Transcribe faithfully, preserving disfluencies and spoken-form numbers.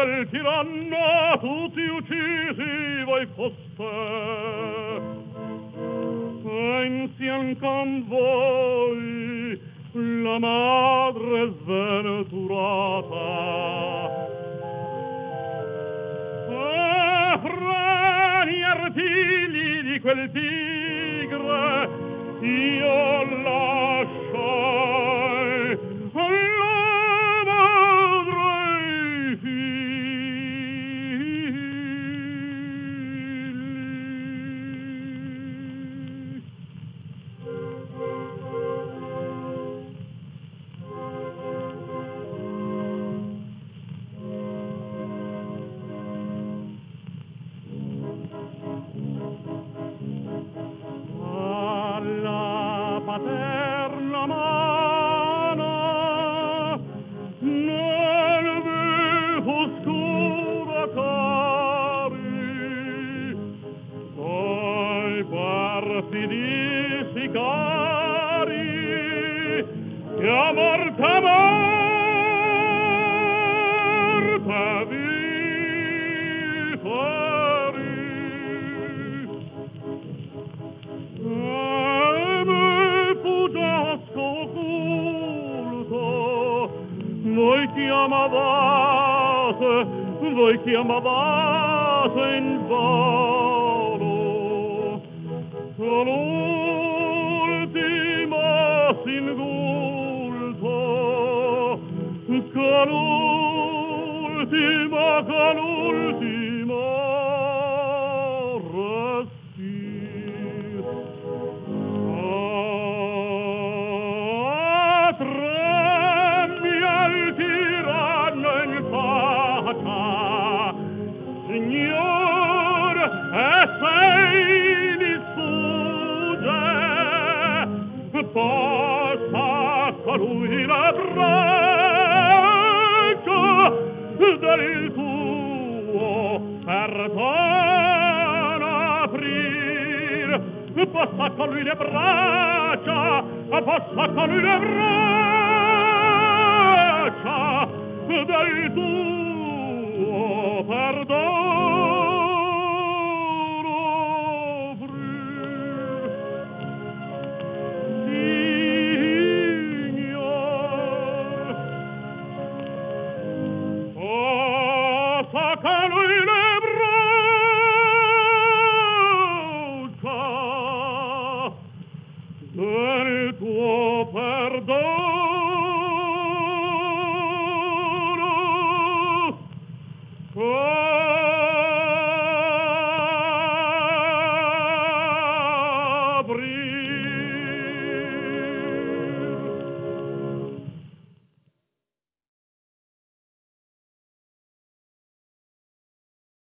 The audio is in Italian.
del tiranno tutti uccisi voi foste, e insieme con voi la madre sventurata. E fra gli artigli di quel tigre io lasciai alla madre i figli. Alla paterna mano nel vivo oscuro cari, dai perfidi sicari che a morte a morte vi feri. Voi chiamavate, voi chiamavate invano, l'ultimo singulto, con l'ultimo, con l'ultimo respiro. Ah, tremmi al tiranno in faccia, Signor, e sei mi sfugge, possa colui la braccia del tuo perdono aprir, possa colui le braccia, possa colui le braccia del tuo perdono aprir. Signor, possa colui le braccia del tuo perdono